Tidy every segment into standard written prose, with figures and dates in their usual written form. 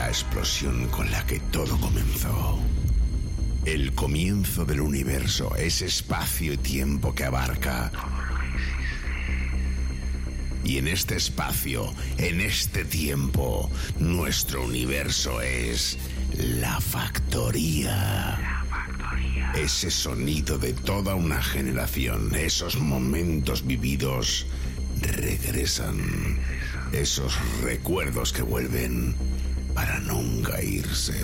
la explosión con la que todo comenzó. El comienzo del universo, ese espacio y tiempo que abarca. Y en este espacio, en este tiempo, nuestro universo es la factoría. Ese sonido de toda una generación, esos momentos vividos regresan. Esos recuerdos que vuelven para nunca irse.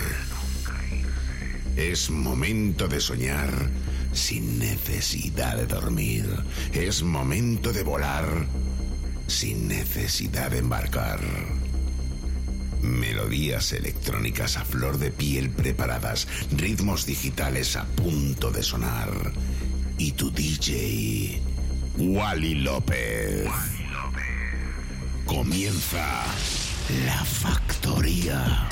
Es momento de soñar sin necesidad de dormir. Es momento de volar sin necesidad de embarcar. Melodías electrónicas a flor de piel preparadas, ritmos digitales a punto de sonar. Y tu DJ, Wally López. Comienza La Factoría.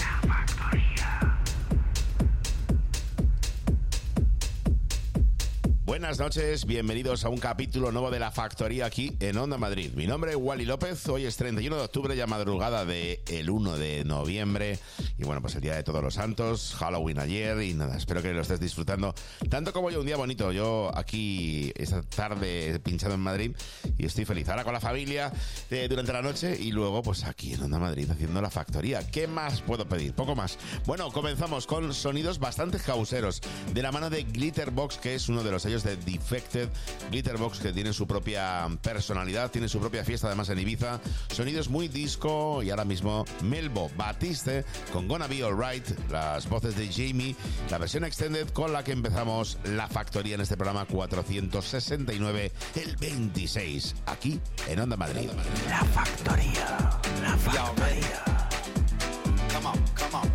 Buenas noches, bienvenidos a un capítulo nuevo de La Factoría aquí en Onda Madrid. Mi nombre es Wally López, hoy es 31 de octubre, ya madrugada del 1 de noviembre. Y bueno, pues el Día de Todos los Santos, Halloween ayer y nada, espero que lo estés disfrutando tanto como yo, un día bonito. Yo aquí esta tarde pinchado en Madrid y estoy feliz. Ahora con la familia durante la noche y luego pues aquí en Onda Madrid haciendo La Factoría. ¿Qué más puedo pedir? Poco más. Bueno, comenzamos con sonidos bastante causeros de la mano de Glitterbox, que es uno de los sellos de Defected. Glitterbox, que tiene su propia personalidad, tiene su propia fiesta además en Ibiza. Sonidos muy disco y ahora mismo Melbo Batiste con Gonna Be Alright, las voces de Jamie, la versión extended con la que empezamos La Factoría en este programa 469, el 26, aquí en Onda Madrid. La Factoría, La Factoría. Come on, come on.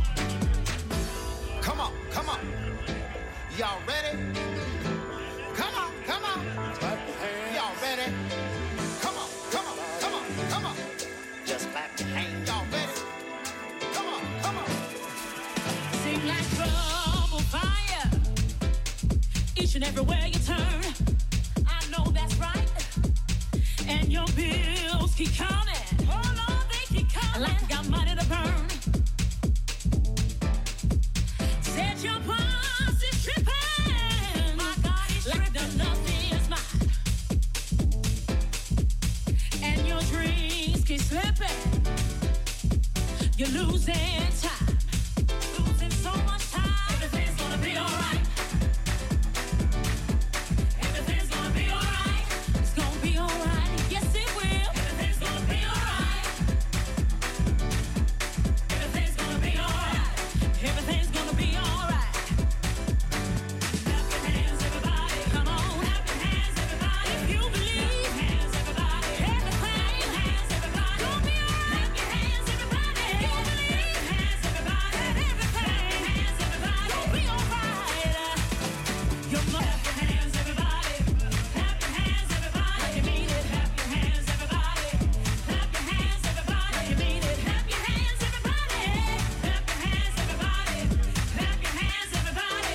Come on, come on. Y'all ready? Come on, come on. Y'all ready? Come on, come on, come on, come on. Just clap your hands. Y'all ready? Come on, come on. Seem like trouble fire each and everywhere you turn. I know that's right. And your bills keep coming. Oh Lord, they keep coming. Like you got money to burn. Said your boss is tripping. My God, he's like tripping. Nothing is mine. And your dreams keep slipping. You're losing time. Losing so much time. Everything's gonna be alright. Everything's gonna be alright. It's gonna be alright. Yes, it will. Everything's gonna be alright. Everything's gonna be alright. Everything's gonna be alright. Clap your hands, everybody. Come on, clap your hands, everybody. If you believe, hands, everybody. Everything, hands, everybody. Gonna be alright. Clap your hands, everybody. If you believe, hands, everybody. Everything, hands, everybody. Gonna be alright. Your mother, clap your hands, everybody. Clap your hands, everybody. You mean it. Clap your hands, everybody. Clap your hands, everybody. You mean it. Clap your hands, everybody. Clap your hands, everybody. Clap your hands, everybody.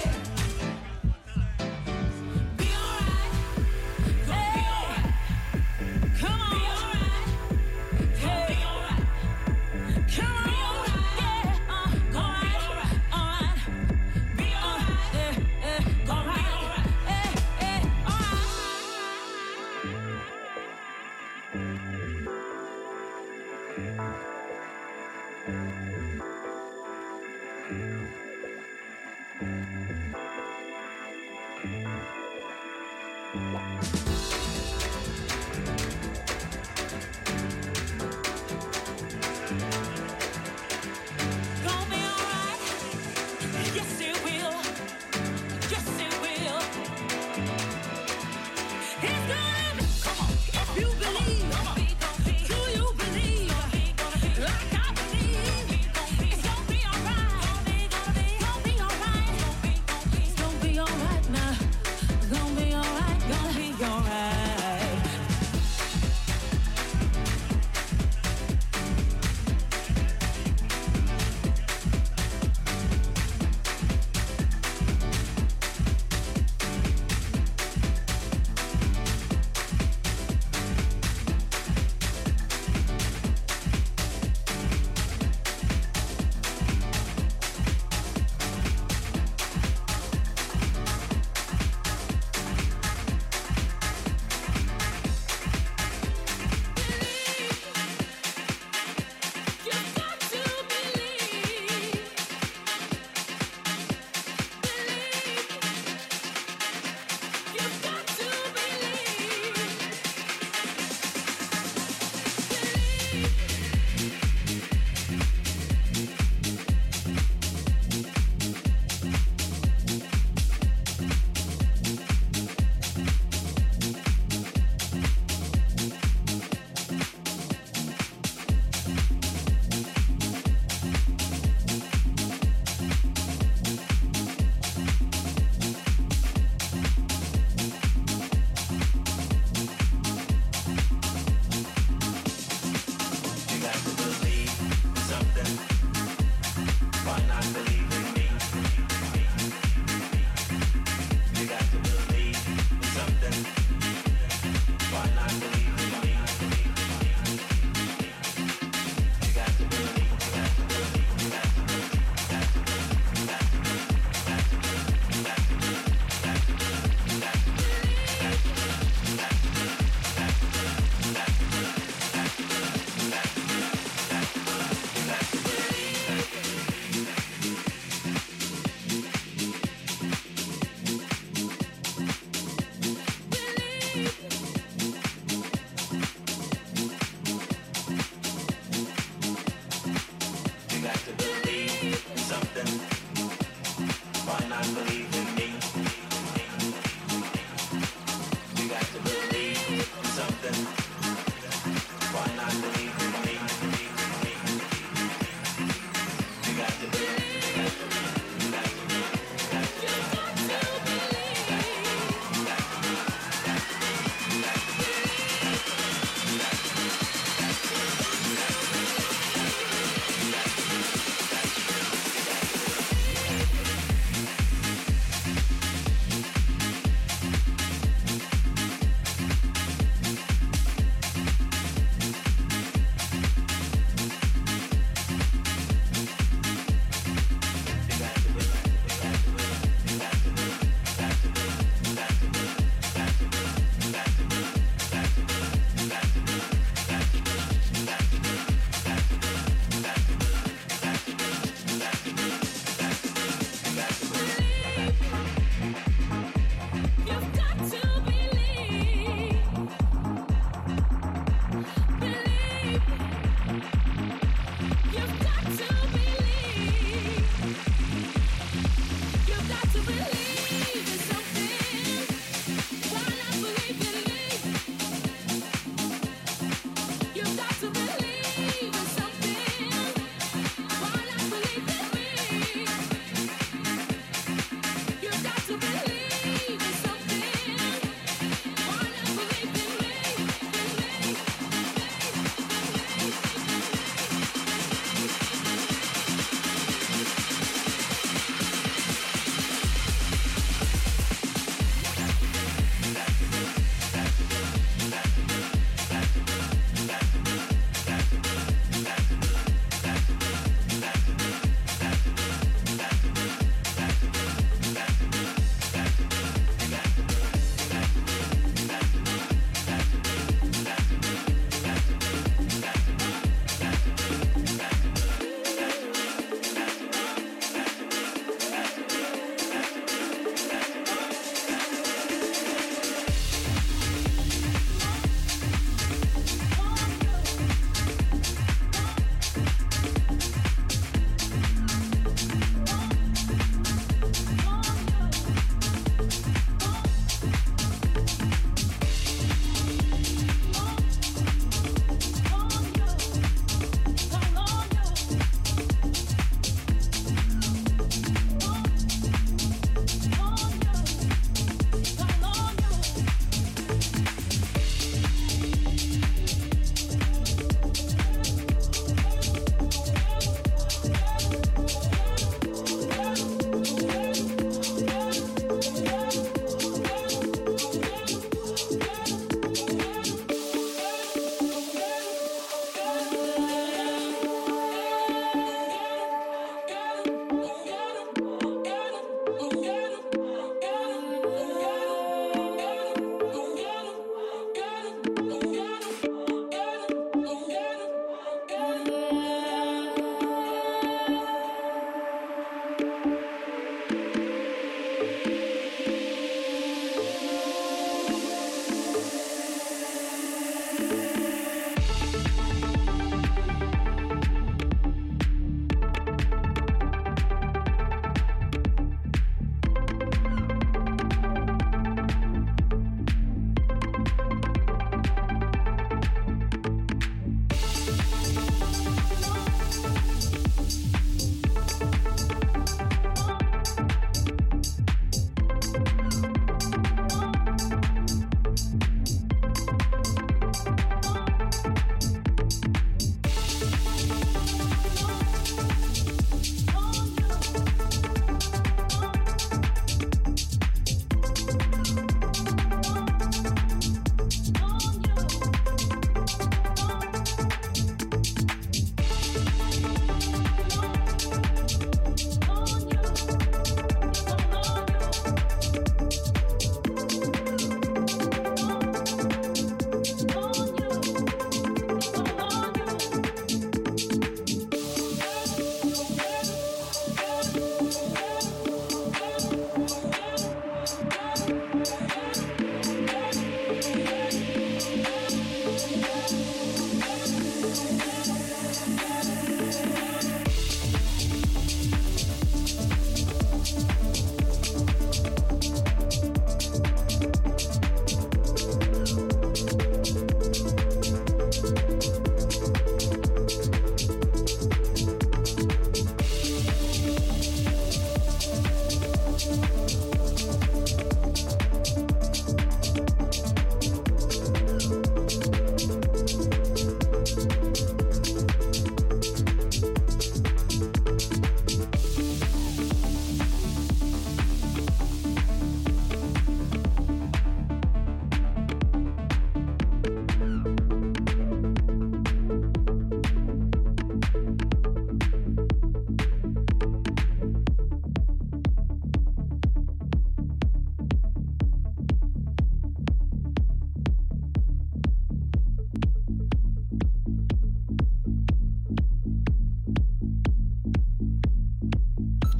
Be alright. Gonna be alright. Come on. Be alright. Gonna be alright. Come on. Be alright. Yeah. Gonna be alright. Alright. Be alright. Gonna be alright. Gonna be alright. Yes, it will. Yes, it will. It's gonna be. Come on, If you believe, do you believe? Like I believe, it's gonna be alright. Gonna be alright. It's gonna be alright now. It's gonna be alright. Gonna be alright.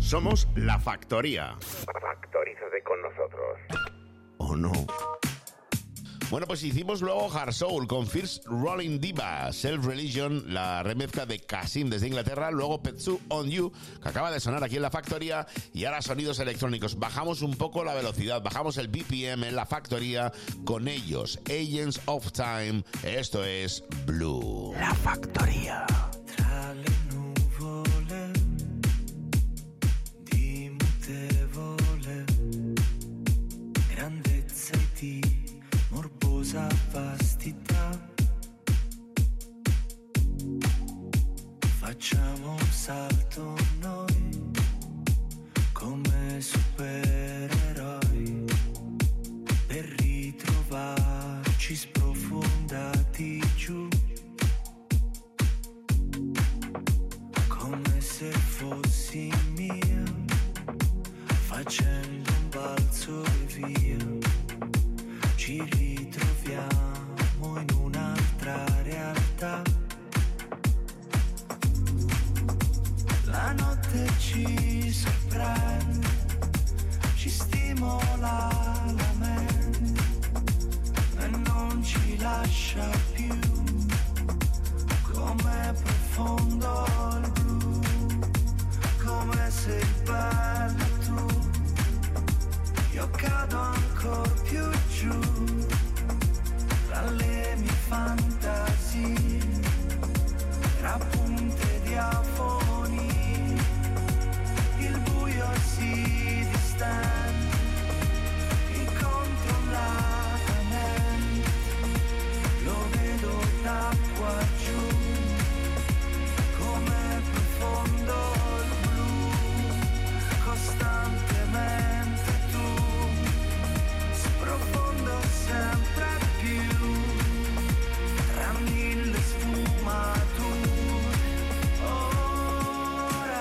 Somos La Factoría. Factorízate con nosotros. ¿O no? Bueno, pues hicimos luego Hard Soul con First Rolling Diva, Self Religion, la remezcla de Kasim desde Inglaterra, luego Petsu On You, que acaba de sonar aquí en La Factoría, y ahora sonidos electrónicos. Bajamos un poco la velocidad, bajamos el BPM en La Factoría con ellos, Agents of Time. Esto es Blue. La Factoría. Tra le nuvole di mutevole grandezza e di morbosa vastità, facciamo un salto noi come supereroi per ritrovarci sprofondati giù, come se fossi mia, facendo un balzo e via. Ci ritroviamo in un'altra realtà. La notte ci sorprende, ci stimola la mente e non ci lascia più. Com'è profondo il blu, come sei bella tu. Io cado ancora più giù, tra le mie fantasie, tra punte di afonie, il buio si distende, incontro la mente, lo vedo da qua giù, come profondo il blu, costantemente tu. Profondo sempre più, tra mille sfumature, ora.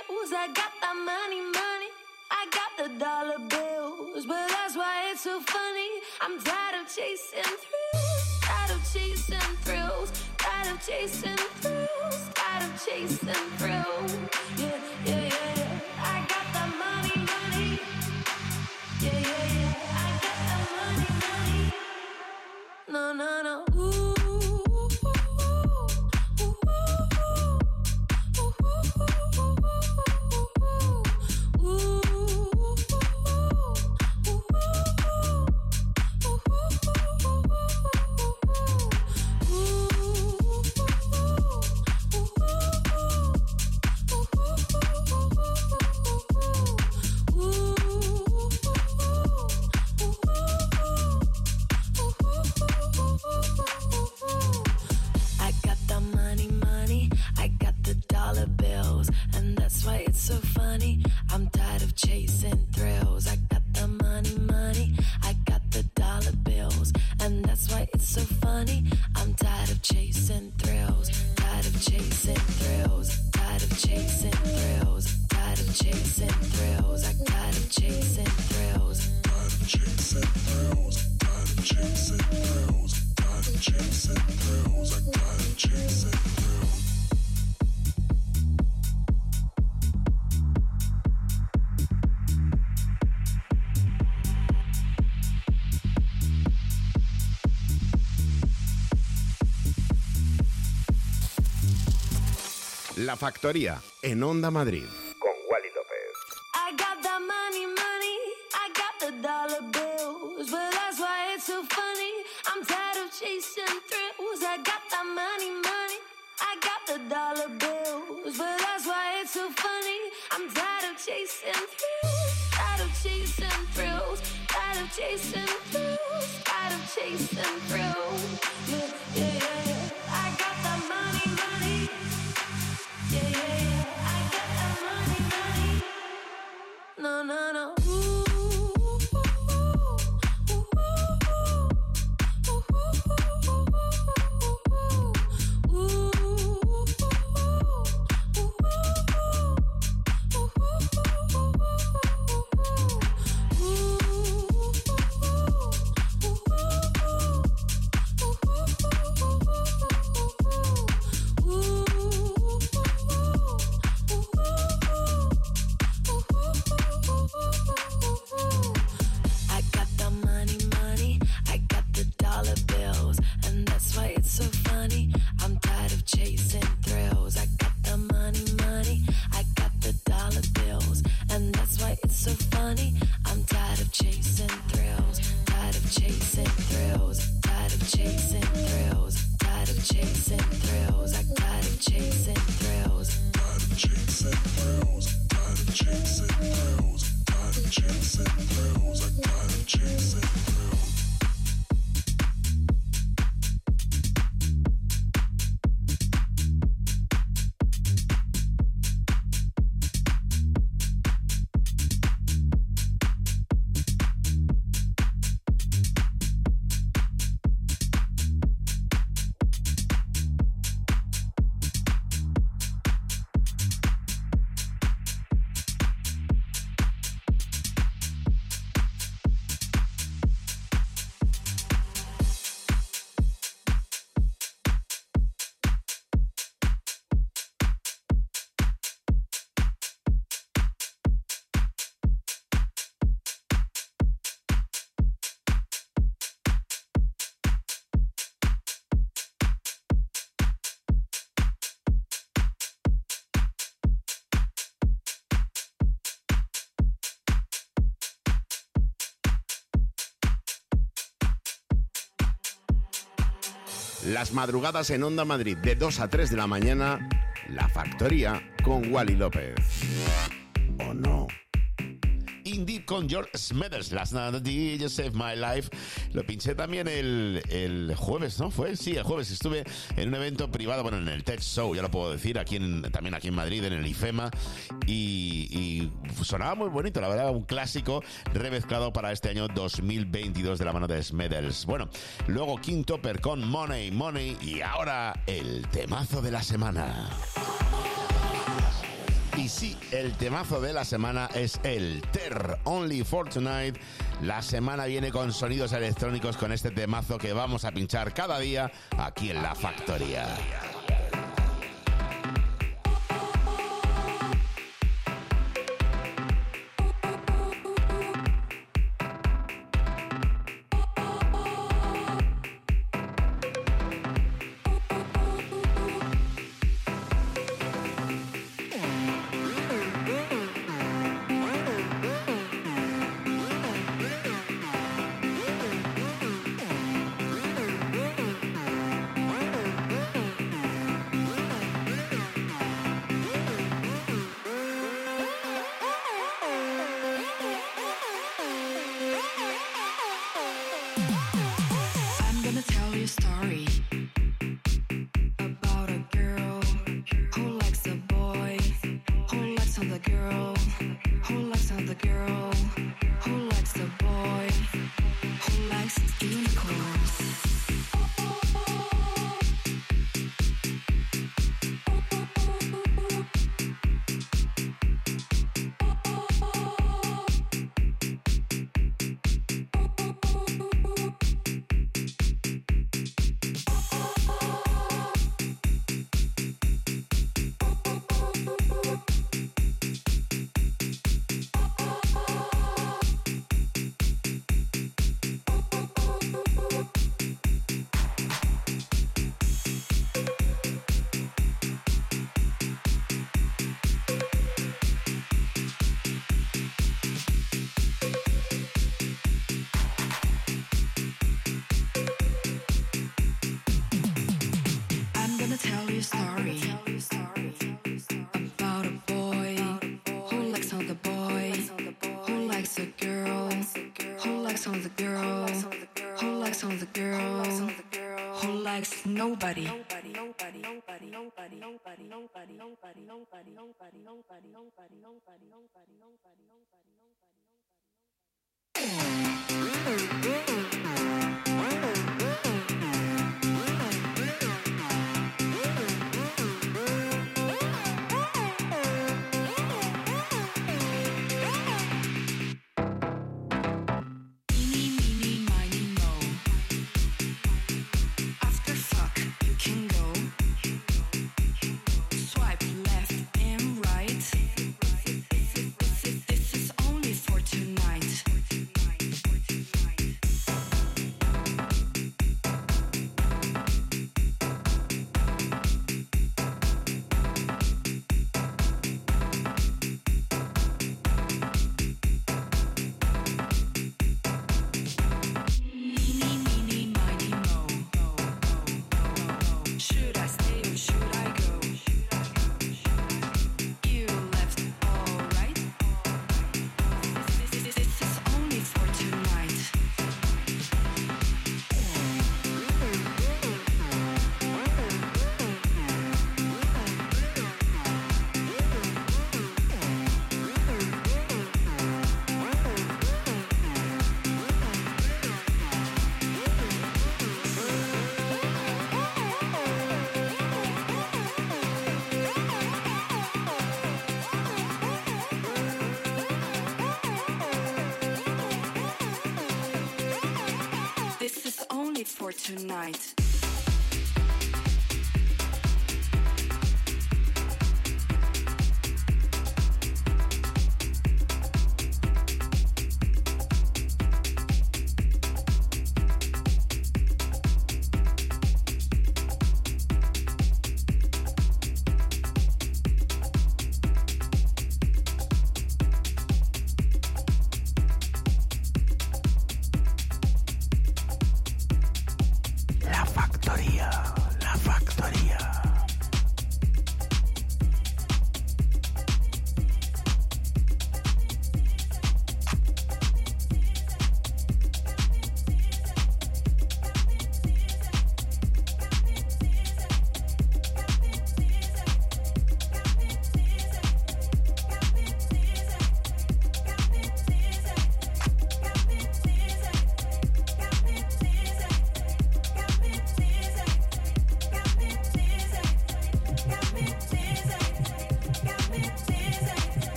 thrills. I got that money, money. I got the dollar bills, but that's why it's so funny. I'm tired of chasing thrills, tired of chasing thrills, tired of chasing thrills, tired of chasing thrills. Yeah, yeah, yeah, yeah. I got the money, money. Yeah, yeah, yeah. I got the money, money. No, no, no. Ooh. La Factoría, en Onda Madrid. Con Wally López. I got that money, money. I got the dollar bills, but that's why it's so funny. I'm tired of chasing thrills. I got that money, money. I got the dollar bills, but that's why it's so funny. I'm tired of chasing thrills, tired of chasing thrills, tired of chasing thrills, tired of chasing thrills. Yeah, yeah, yeah, yeah. I got the money, money. Yeah, yeah, yeah. I got the money, money. No, no, no. Las madrugadas en Onda Madrid de 2 a 3 de la mañana, La Factoría con Wally López. ¿O no? Indeed con George Smithers, Last Night at the You Saved My Life. Lo pinché también el jueves, ¿no? ¿Fue? Sí, el jueves estuve en un evento privado, bueno, en el Tech Show, ya lo puedo decir, también aquí en Madrid, en el IFEMA, y sonaba muy bonito, la verdad, un clásico remezclado para este año 2022 de la mano de Smithers. Bueno, luego King Topper con Money, Money, y ahora el temazo de la semana. Y sí, el temazo de la semana es el Ter, Only for Tonight. La semana viene con sonidos electrónicos con este temazo que vamos a pinchar cada día aquí en La Factoría. For tonight. La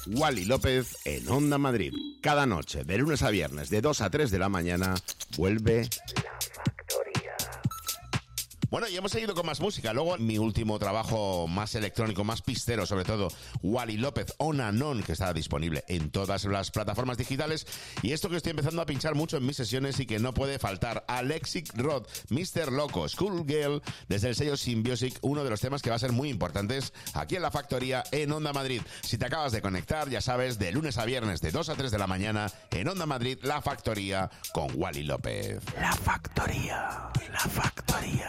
Wally López en Onda Madrid. Cada noche, de lunes a viernes, de 2 a 3 de la mañana, vuelve Bueno, y hemos seguido con más música. Luego, mi último trabajo más electrónico, más pistero, sobre todo, Wally López On and On, que está disponible en todas las plataformas digitales. Y esto que estoy empezando a pinchar mucho en mis sesiones y que no puede faltar, Alexic Rod, Mr. Loco, Schoolgirl, desde el sello Symbiosic, uno de los temas que va a ser muy importantes aquí en La Factoría, en Onda Madrid. Si te acabas de conectar, ya sabes, de lunes a viernes, de 2 a 3 de la mañana, en Onda Madrid, La Factoría, con Wally López. La Factoría, La Factoría.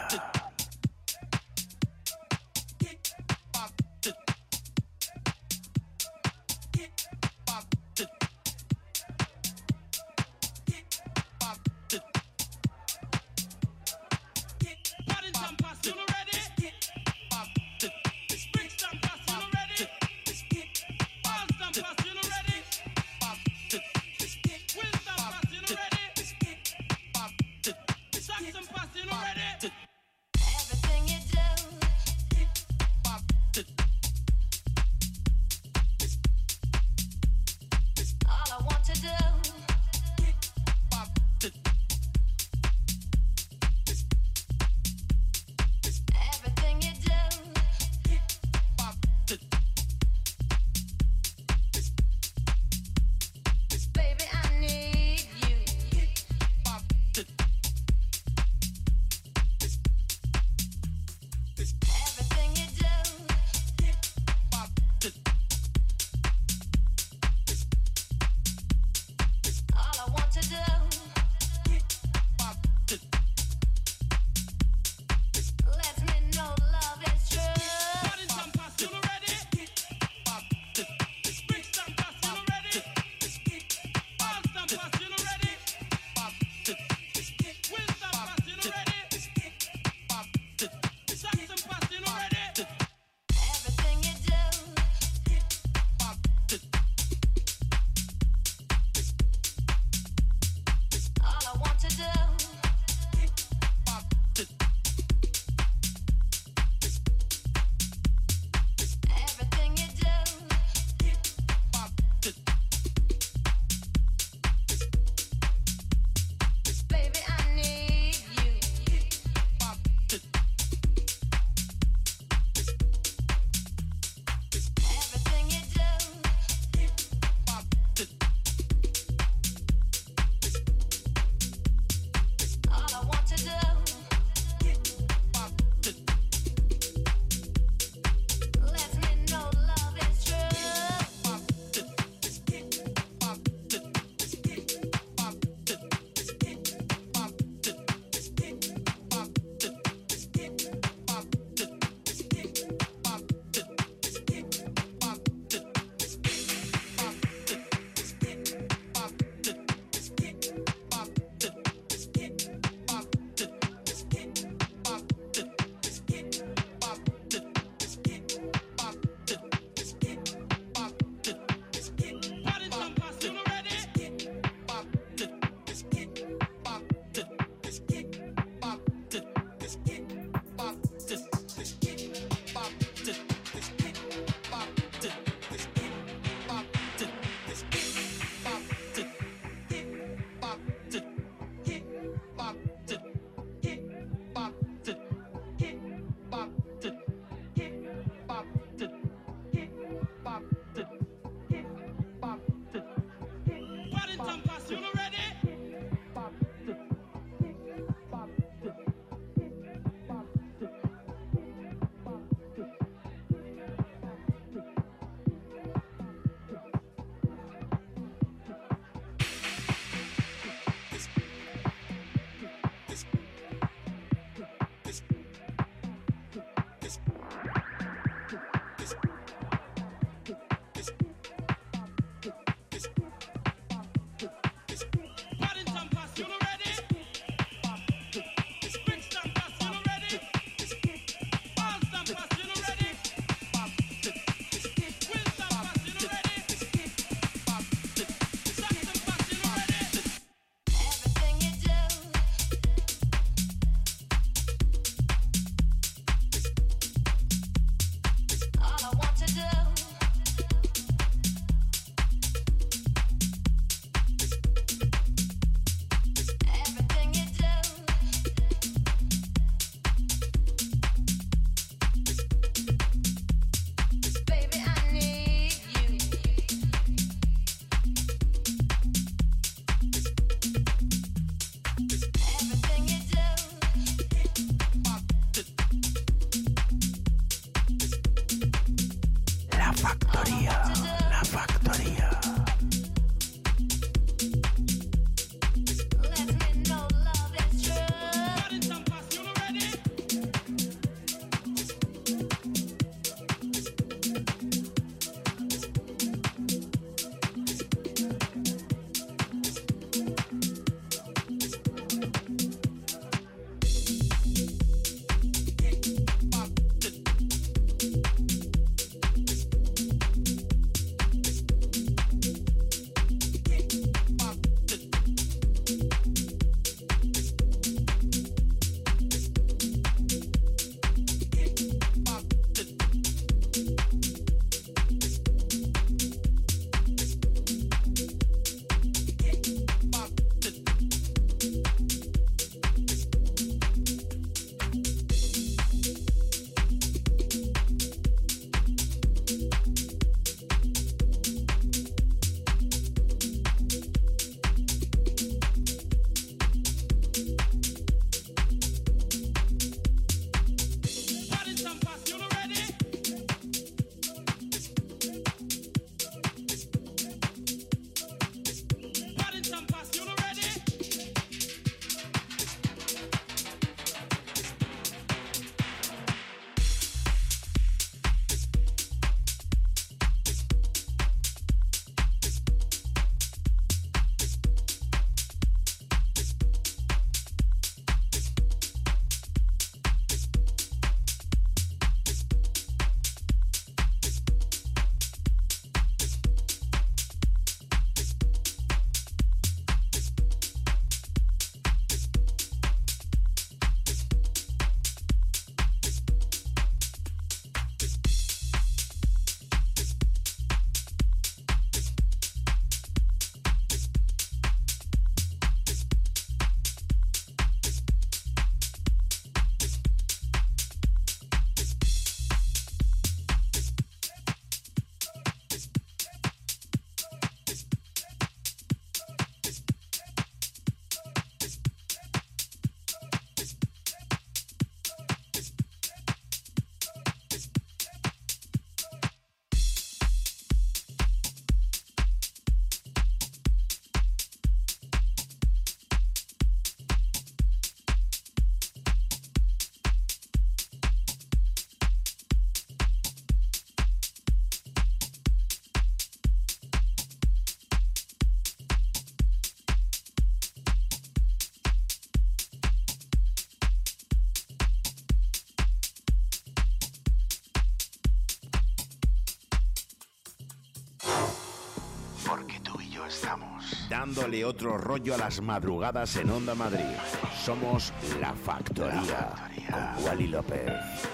dándole otro rollo a las madrugadas en Onda Madrid. Somos La Factoría, con Wally López.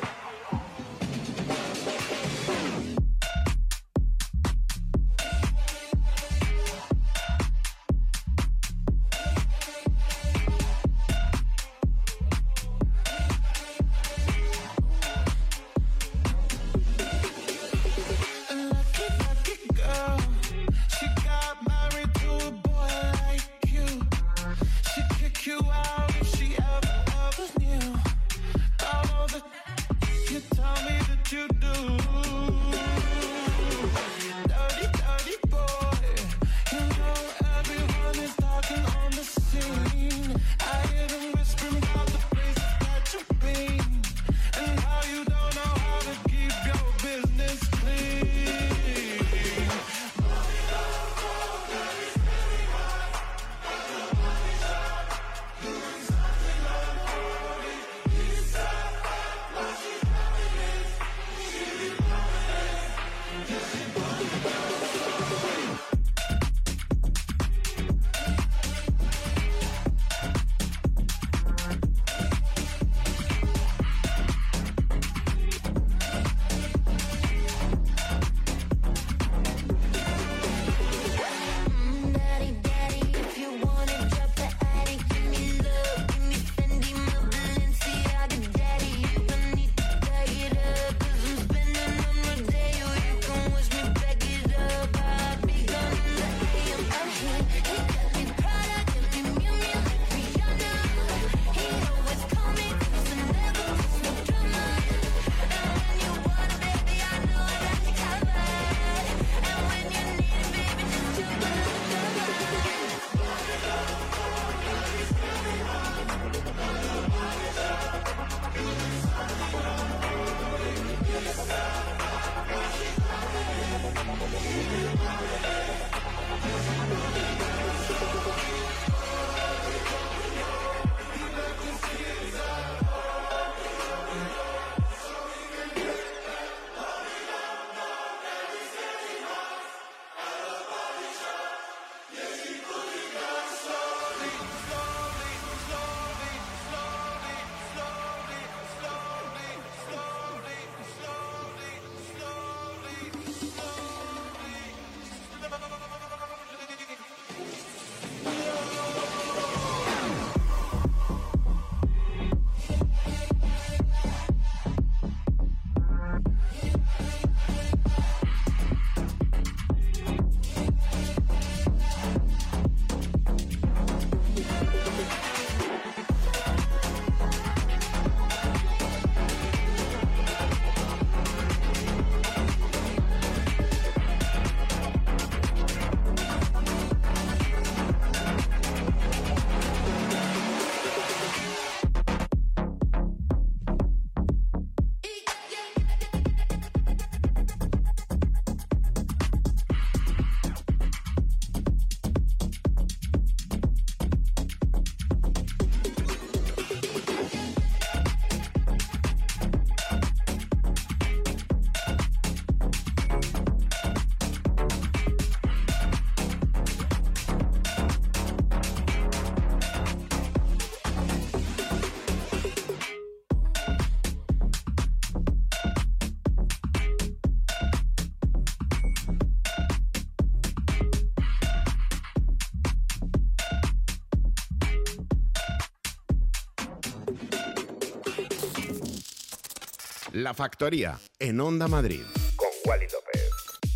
La Factoría, en Onda Madrid, con Wally López.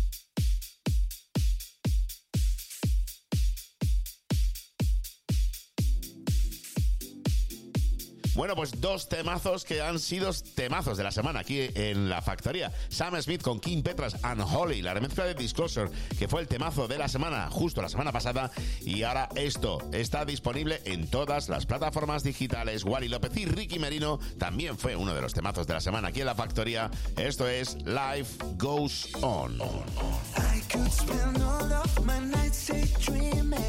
Bueno, pues dos temazos que han sido temazos de la semana aquí en La Factoría. Sam Smith con King Petras and Holly, la remezcla de Disclosure, que fue el temazo de la semana, justo la semana pasada. Y ahora esto está disponible en todas las plataformas digitales. Wally López y Ricky Merino también fue uno de los temazos de la semana aquí en La Factoría. Esto es Life Goes On. I could spend all of my nights daydreaming.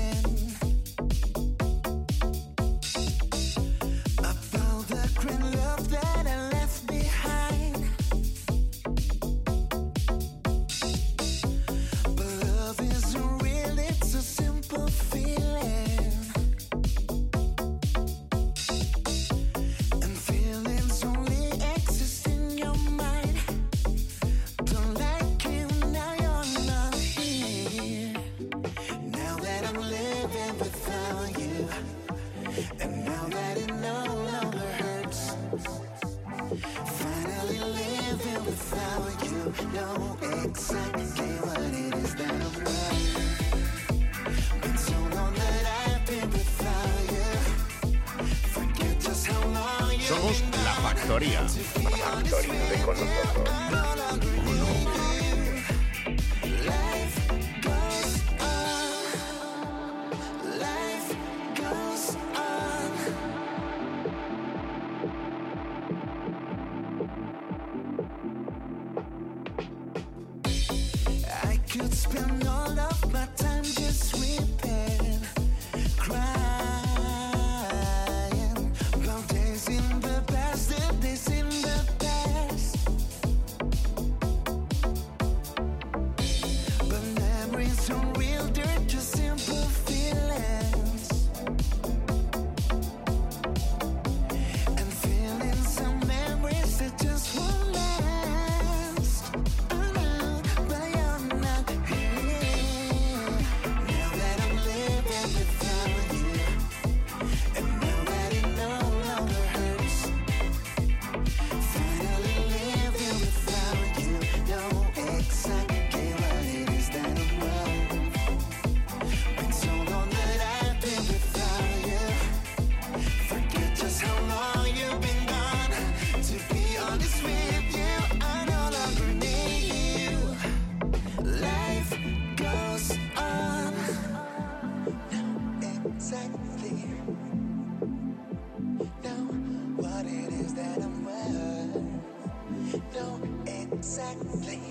Feel without you. And now that it no longer hurts, finally living without you. Know exactly what it is that I'm worth. Been so long that I've been without you. Forget just how long you've Somos been La Factoría. Factoría de con nosotros. Life goes on. Life goes on. I could spend all of my time just weeping, crying about days in the past, the days in the past. But memories are real, they're just simple feelings. And feelings and memories that just won't last. Oh no, but you're not here. Now that I'm living without you, and now that it no longer hurts, finally living without you. Know exactly what it is that I'm worth. Been so long that I've been without you. Forget just how long you've been gone. To be honest with you, I no longer need you. Life goes on. Know exactly. Know what it is that I'm worth. Know exactly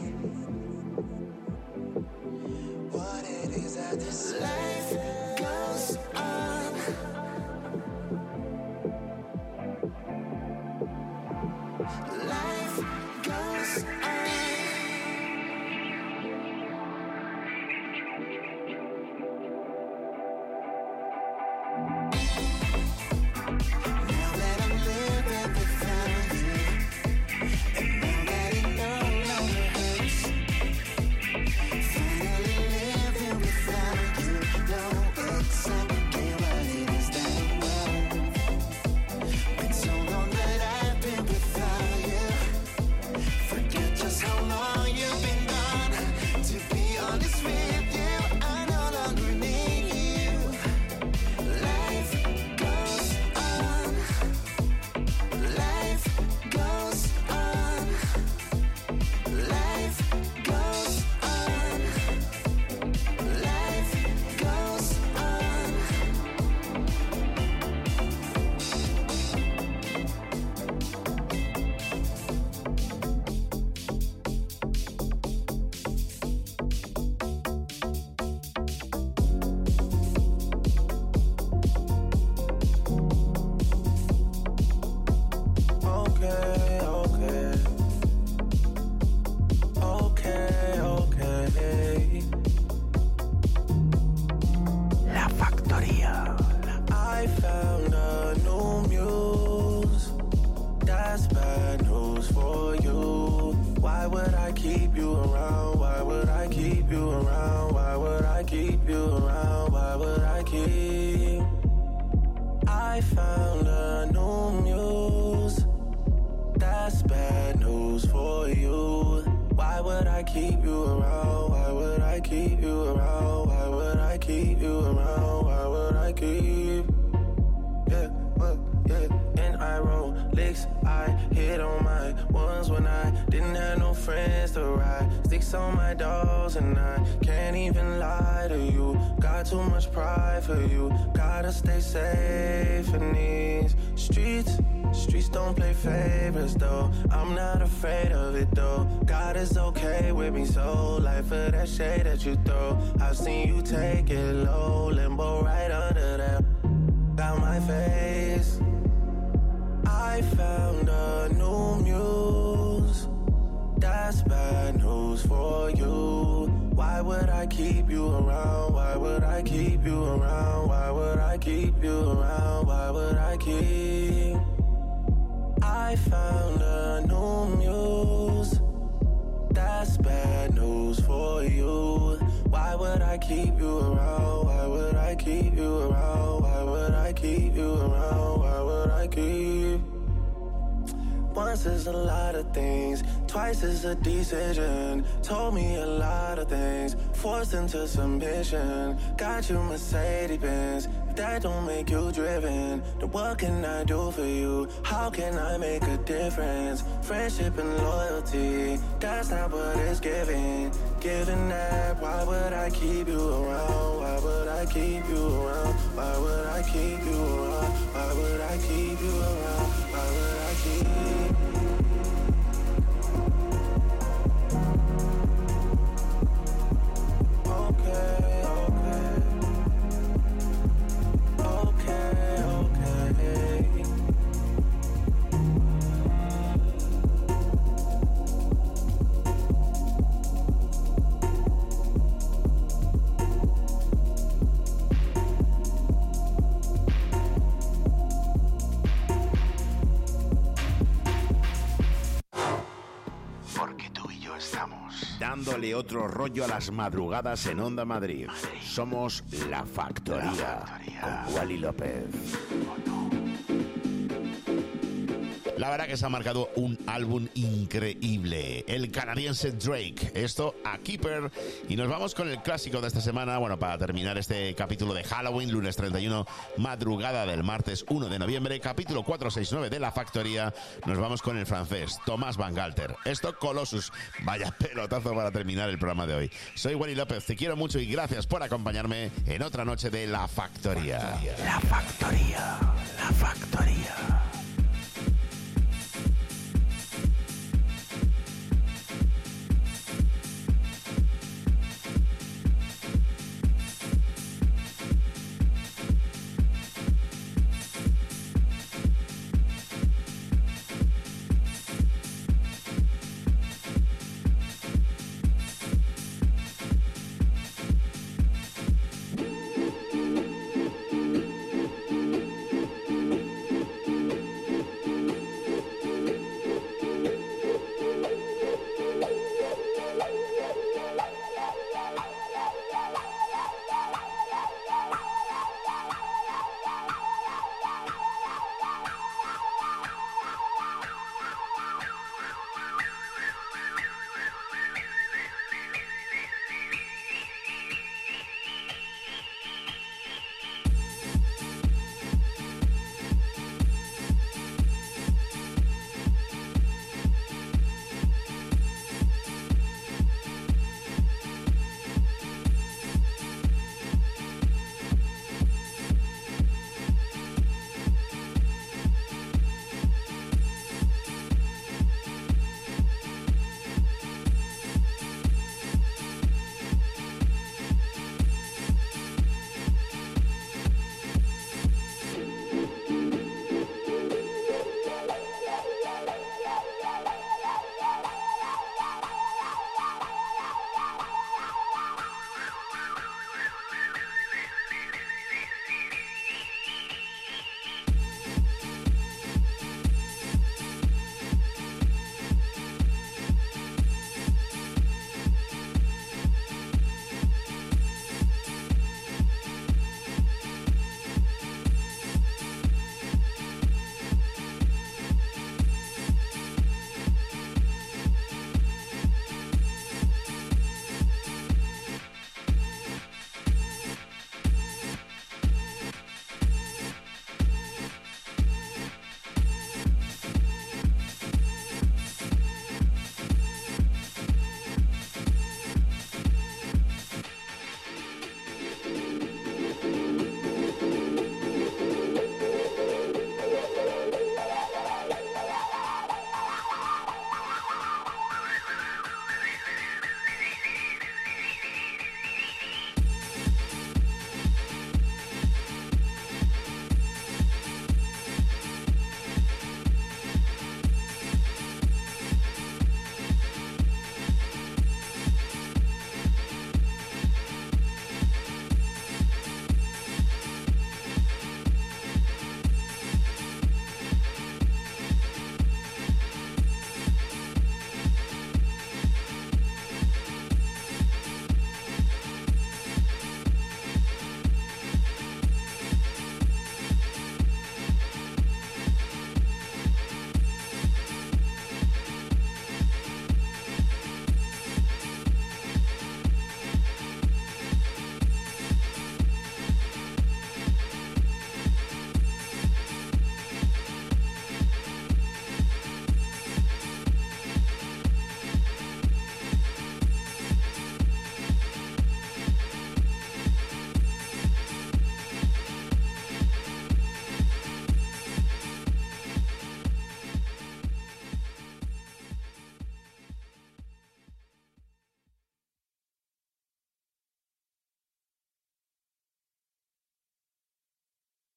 what it is that this life goes on. Life goes on. Now that I'm living without you, and now that it no longer hurts, finally living without you. Know exactly what it is that I'm worth. Been so long that I've been without you. Forget just how long you've been gone. To be honest with you, I no longer need you. Life goes on. Life goes on. Life goes on. Life goes on. Okay, okay. Okay, okay. La Factoría. I found a new muse. That's bad news for you. Why would I keep you around? Why would I keep you around? Why would I keep you around? Why would I keep? I found a new muse. That's bad news for you. Why would I keep you around? Why would I keep you around? Why would I keep you around? Why would I keep? Yeah, well, yeah. And I roll licks, I hit on my ones when I didn't have no friends to ride. Sticks on my dolls and I can't even lie to you. Got too much pride for you. Gotta stay safe in these streets. Streets don't play favorites though. I'm not afraid of it though. God is okay with me, so life for that shade that you throw. I've seen you take it low, limbo right under that. Got my face. I found a new muse. That's bad news for you. Why would I keep you around? Why would I keep you around? Why would I keep you around? Why would I keep? I found a new muse. That's bad news for you. Why would I keep you around? Why would I keep you around? Why would I keep you around? Why would I keep? Once is a lot of things, twice is a decision. Told me a lot of things, forced into submission. Got you Mercedes-Benz, if that don't make you driven, then what can I do for you? How can I make a difference? Friendship and loyalty, that's not what it's giving. Giving that, why would I keep you around? Why would I keep you around? Why would I keep you around? Why would I keep you around? Why would I keep? Porque tú y yo estamos dándole otro rollo a las madrugadas en Onda Madrid. Somos La Factoría, con Wally López. La verdad que se ha marcado un álbum increíble, el canadiense Drake, esto a Keeper, y nos vamos con el clásico de esta semana, bueno, para terminar este capítulo de Halloween, lunes 31, madrugada del martes 1 de noviembre, capítulo 469 de La Factoría, nos vamos con el francés Thomas Van Galter, esto Colossus, vaya pelotazo para terminar el programa de hoy. Soy Wally López, te quiero mucho y gracias por acompañarme en otra noche de La Factoría. La Factoría, La Factoría.